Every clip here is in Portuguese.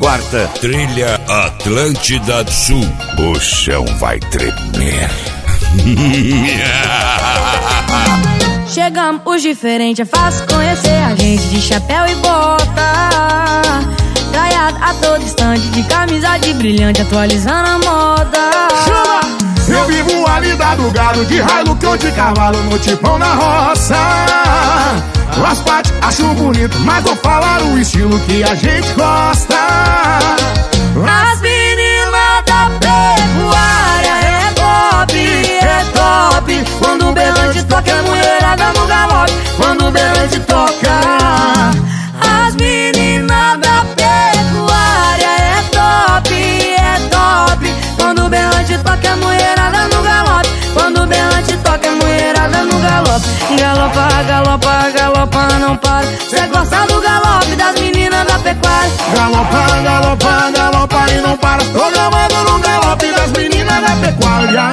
quarta, Trilha Atlântida Sul. O chão vai tremer. Chegamos os diferentes, é fácil conhecer a gente de chapéu e bota. Traiado a todo instante, de camisa de brilhante, atualizando a moda. Chama! Eu vivo a lida do gado, de Hilux ou de cavalo, no tipão na roça. As partes acho bonito, mas vou falar o estilo que a gente gosta. As meninas da pecuária é top. Quando o berrante toca, a mulherada no galope. Quando o berrante toca, as meninas da pecuária é top. Quando o berrante toca, a mulherada no galope. Quando o berrante toca, a mulherada no galope. Galopa, não para. Cê gosta do galope das meninas da pecuária. Galopa e não para. Tô gamando no galope das meninas da pecuária.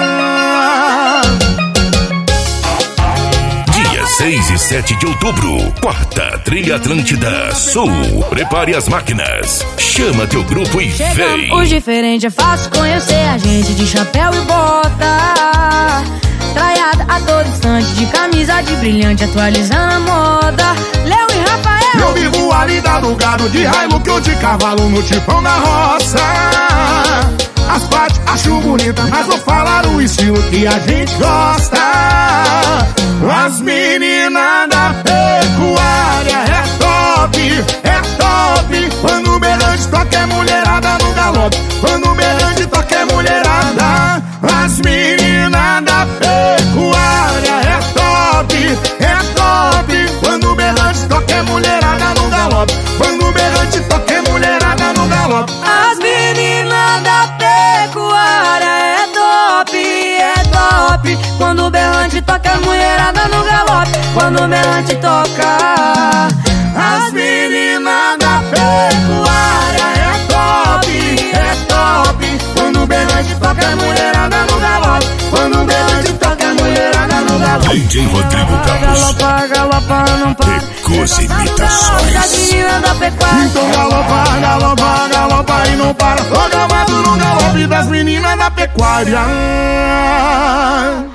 Dia 6 e 7 de outubro, quarta Trilha Atlântida Sul. Prepare as máquinas, chama teu grupo e vem. Chegamos os diferentes, é fácil conhecer a gente de chapéu e bota. Traiada a todo instante, de camisa de brilhante, atualizando a moda. Léo e Rafael. Eu vivo a lida do gado, de Hilux ou de cavalo, no tipão na roça. As partes acho bonita, mas vou falar o estilo que a gente gosta. As meninas da pecuária é top. Quando o berrante toca, é mulherada no galope. Quando o berrante toca, é mulherada. As meninas da pecuária é top. Quando o berrante toca, é mulherada no galope. Quando o berrante toca, é mulherada no galope. As meninas da pecuária é top. Quando o berrante toca, a mulherada no galope. Quando o berrante toca, as meninas da pecuária é top. Quando o berrante toca, a mulherada no galope. Quando o berrante toca, a mulherada no galope. DJ Rodrigo Campos. Galopa, não para. Pecos imitações. Das meninas da pecuária. Então galopa e não para. Tô gamado no galope das meninas da pecuária.